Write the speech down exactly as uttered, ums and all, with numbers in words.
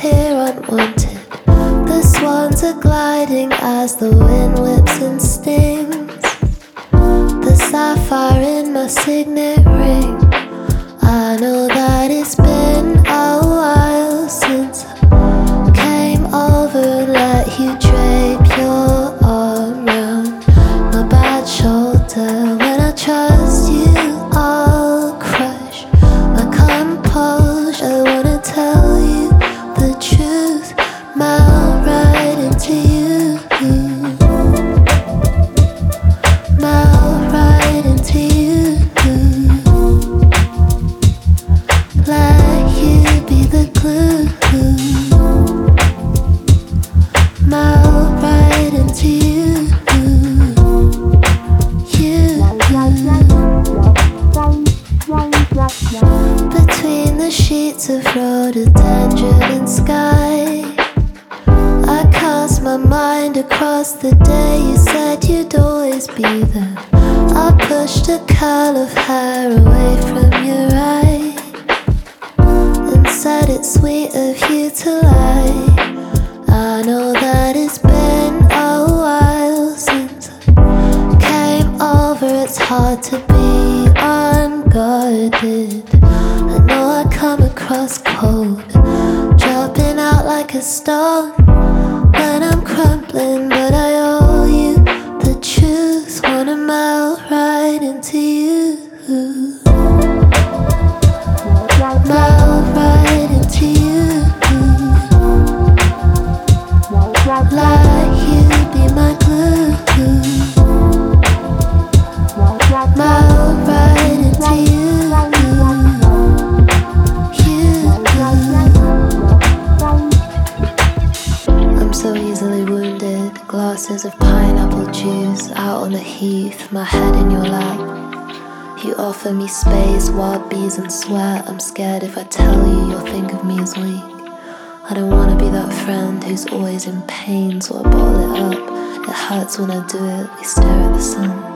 here unwanted. The swans are gliding as the wind whips and stings. The sapphire in my signet ring. I know that it's been a while since I came over and let you drape your arm round my bad shoulder. When I trust you, I'll crush my composure. I wanna tell you the truth, melt right into you, melt right into you. Let you be the glue, melt right into you, you. Between the sheets of rhododendron and sky, I cast my mind across the day you said you'd always be there. I pushed a curl of hair away from your eye and said it's sweet of you to lie. I know that it's been a while since I came over. It's hard to be unguarded. I know I come across cold, dropping out like a stone when I'm crumbling, but I owe you the truth. Wanna melt right into you, melt right into you. Let you be my glue, melt right into you, you. I'm so easily wounded. Glasses of pineapple juice out on the heath, my head in your lap. You offer me space, wild bees and sweat. I'm scared if I tell you, you'll think of me as weak. I don't wanna be that friend who's always in pain, so I bottle it up. It hurts when I do it. We stare at the sun.